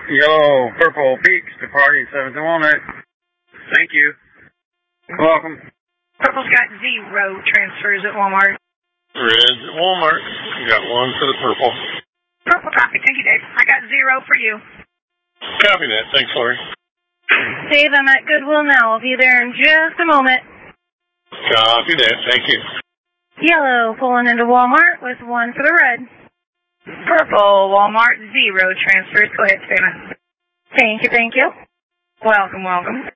Yellow, purple, peaks, departing 7th and Walnut. Thank you. Welcome. Purple's got 0 transfers at Walmart. Red's at Walmart. You got 1 for the purple. Purple copy. Thank you, Dave. I got 0 for you. Copy that. Thanks, Lori. Dave, I'm at Goodwill now. I'll be there in just a moment. Copy that. Thank you. Yellow, pulling into Walmart with 1 for the red. Purple, Walmart, 0 transfers. Go ahead, Savannah. Thank you. Welcome.